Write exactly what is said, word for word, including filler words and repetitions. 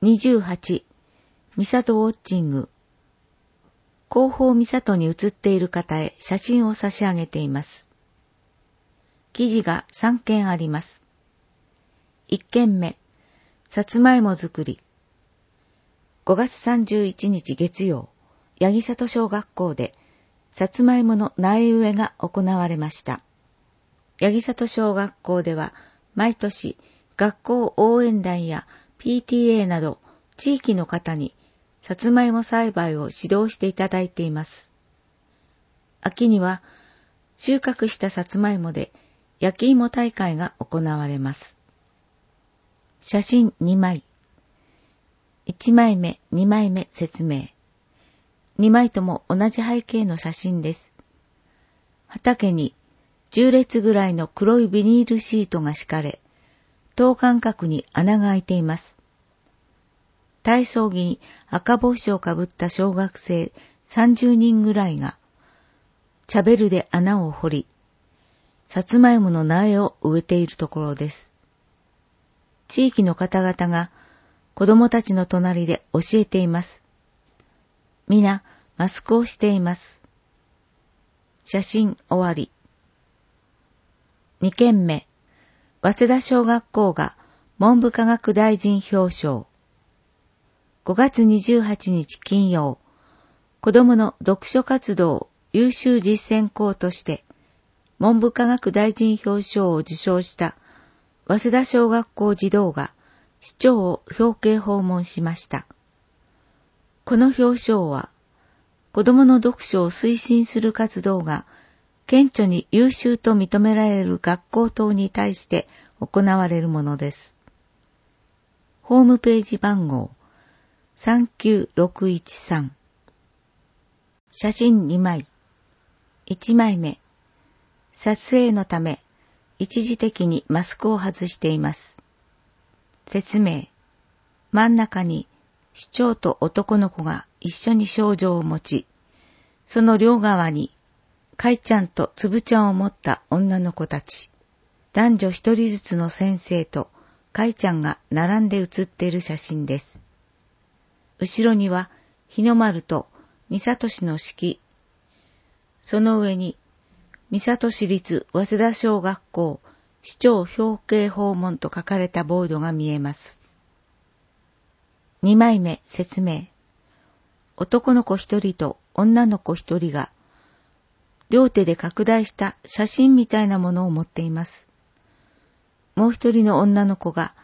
にじゅうはち、三郷ウォッチング。後方三郷に写っている方へ写真を差し上げています。記事がさんけんあります。いっけんめ、さつまいも作り。ごがつさんじゅういちにち月曜、八木里小学校でさつまいもの苗植えが行われました。八木里小学校では毎年学校応援団や ピーティーエー など地域の方にさつまいも栽培を指導していただいています。秋には収穫したさつまいもで焼き芋大会が行われます。写真にまい。いちまいめ、にまいめ説明。にまいとも同じ背景の写真です。畑にじゅうれつぐらいの黒いビニールシートが敷かれ、等間隔に穴が開いています。体操着に赤帽子をかぶった小学生さんじゅうにんぐらいが、チャベルで穴を掘り、さつまいもの苗を植えているところです。地域の方々が子供たちの隣で教えています。みなマスクをしています。写真終わり。にけんめ、早稲田小学校が文部科学大臣表彰。ごがつにじゅうはちにち金曜、子どもの読書活動優秀実践校として文部科学大臣表彰を受賞した早稲田小学校児童が市長を表敬訪問しました。この表彰は、子どもの読書を推進する活動が顕著に優秀と認められる学校等に対して行われるものです。ホームページ番号さんきゅうろくいちさん。写真にまい。いちまいめ。撮影のため一時的にマスクを外しています。説明。真ん中に市長と男の子が一緒に賞状を持ち、その両側にかいちゃんとつぶちゃんを持った女の子たち、男女一人ずつの先生とかいちゃんが並んで写っている写真です。後ろには日の丸と三郷市の式、その上に三郷市立早稲田小学校市長表敬訪問と書かれたボードが見えます。にまいめ説明。男の子一人と女の子一人が両手で拡大した写真みたいなものを持っています。もう一人の女の子が